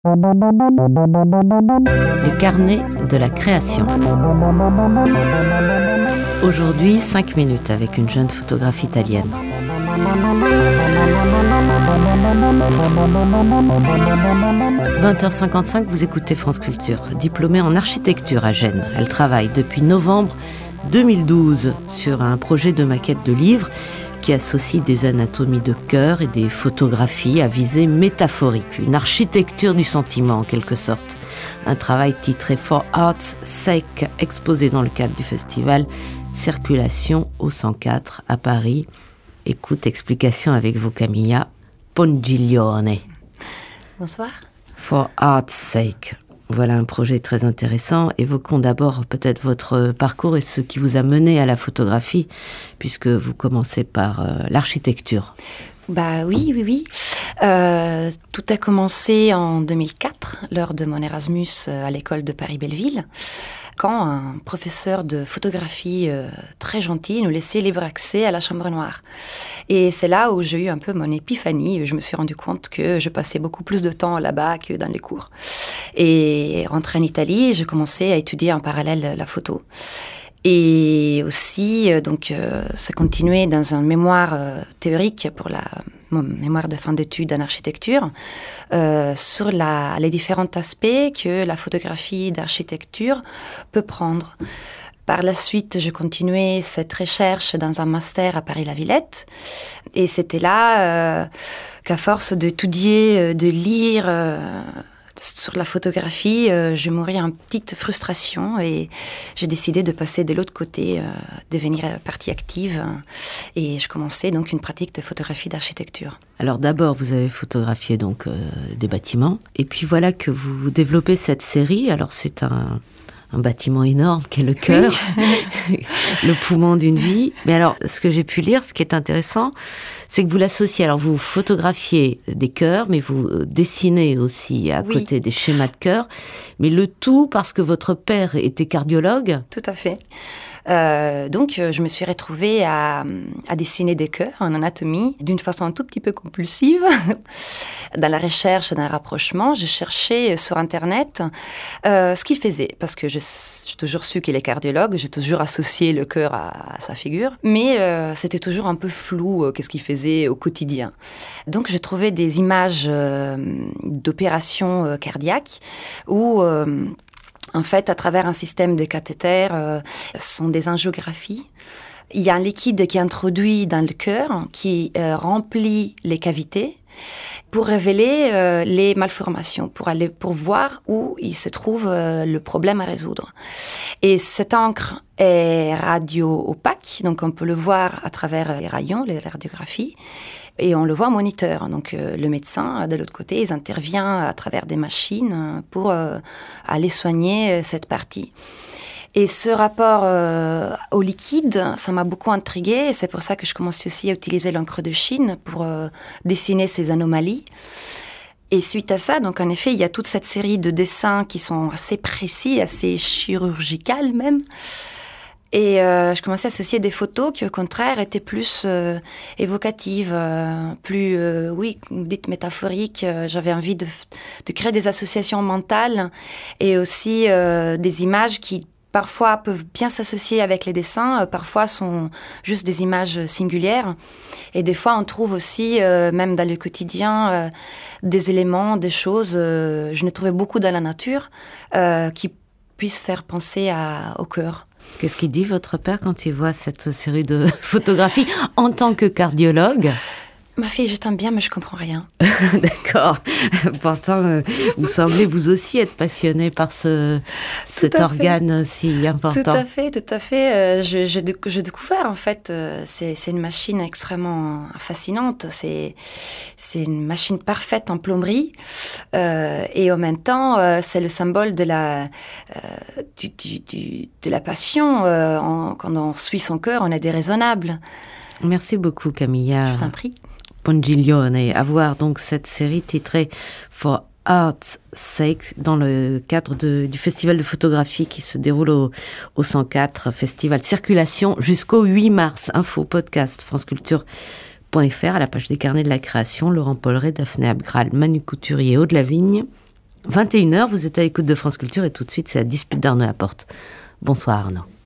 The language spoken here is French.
Les carnets de la création. Aujourd'hui, 5 minutes avec une jeune photographe italienne. 20h55, vous écoutez France Culture. Diplômée en architecture à Gênes, elle travaille depuis novembre 2012 sur un projet de maquette de livre qui associe des anatomies de cœur et des photographies à visée métaphorique, une architecture du sentiment en quelque sorte. Un travail titré For Art's Sake, exposé dans le cadre du festival Circulation au 104 à Paris. Écoute, explication avec vous, Camilla Pongiglione. Bonsoir. For Art's Sake. Voilà un projet très intéressant. Évoquons d'abord peut-être votre parcours et ce qui vous a mené à la photographie, puisque vous commencez par l'architecture. Oui. Tout a commencé en 2004, lors de mon Erasmus à l'école de Paris-Belleville, quand un professeur de photographie très gentil nous laissait libre accès à la chambre noire. Et c'est là où j'ai eu un peu mon épiphanie. Je me suis rendu compte que je passais beaucoup plus de temps là-bas que dans les cours. Et rentré en Italie, j'ai commencé à étudier en parallèle la photo. Et aussi, ça continuait dans un mémoire théorique pour mon mémoire de fin d'études en architecture, sur les différents aspects que la photographie d'architecture peut prendre. Par la suite, je continuais cette recherche dans un master à Paris-la-Villette. Et c'était là qu'à force d'étudier, de lire sur la photographie, je mourais en petite frustration et j'ai décidé de passer de l'autre côté, devenir partie active. Et je commençais donc une pratique de photographie d'architecture. Alors d'abord, vous avez photographié donc des bâtiments. Et puis voilà que vous développez cette série. Alors c'est un bâtiment énorme qu'est le cœur, oui. Le poumon d'une vie. Mais alors, ce que j'ai pu lire, ce qui est intéressant, c'est que vous l'associez. Alors, vous photographiez des cœurs, mais vous dessinez aussi à côté des schémas de cœur. Mais le tout parce que votre père était cardiologue. Tout à fait. Donc, je me suis retrouvée à dessiner des cœurs en anatomie d'une façon un tout petit peu compulsive. Dans la recherche d'un rapprochement, je cherchais sur Internet ce qu'il faisait. Parce que j'ai toujours su qu'il est cardiologue, j'ai toujours associé le cœur à sa figure. Mais c'était toujours un peu flou qu'est-ce qu'il faisait au quotidien. Donc, je trouvais des images d'opérations cardiaques où... En fait, à travers un système de cathéter, ce sont des angiographies. Il y a un liquide qui est introduit dans le cœur, qui remplit les cavités pour révéler les malformations, pour voir où il se trouve le problème à résoudre. Et cette encre est radio-opaque, donc on peut le voir à travers les rayons, les radiographies. Et on le voit en moniteur. Donc, le médecin, de l'autre côté, il intervient à travers des machines pour aller soigner cette partie. Et ce rapport au liquide, ça m'a beaucoup intriguée. Et c'est pour ça que je commençais aussi à utiliser l'encre de Chine pour dessiner ces anomalies. Et suite à ça, donc en effet, il y a toute cette série de dessins qui sont assez précis, assez chirurgicales même. Et je commençais à associer des photos qui, au contraire, étaient plus évocatives, plus, vous dites métaphoriques. J'avais envie de créer des associations mentales et aussi des images qui, parfois, peuvent bien s'associer avec les dessins, parfois sont juste des images singulières. Et des fois, on trouve aussi, même dans le quotidien, des éléments, des choses, je ne trouvais beaucoup dans la nature, qui puissent faire penser au cœur. Qu'est-ce qu'il dit votre père quand il voit cette série de photographies en tant que cardiologue ? Ma fille, je t'aime bien, mais je comprends rien. D'accord. Pourtant, vous semblez vous aussi être passionnée par cet organe si important. Tout à fait. J'ai découvert, en fait, c'est une machine extrêmement fascinante. C'est une machine parfaite en plomberie. Et en même temps, c'est le symbole de la passion. Quand on suit son cœur, on est déraisonnable. Merci beaucoup, Camilla. Je vous en prie. Pongiglione, à voir donc cette série titrée For Art's Sake dans le cadre du festival de photographie qui se déroule au 104, festival Circulation jusqu'au 8 mars. Info, podcast, franceculture.fr, à la page des carnets de la création, Laurent Polleret, Daphné Abgral, Manu Couturier, Aude Lavigne. 21h, vous êtes à l'écoute de France Culture et tout de suite, c'est la dispute d'Arnaud Laporte. Bonsoir Arnaud.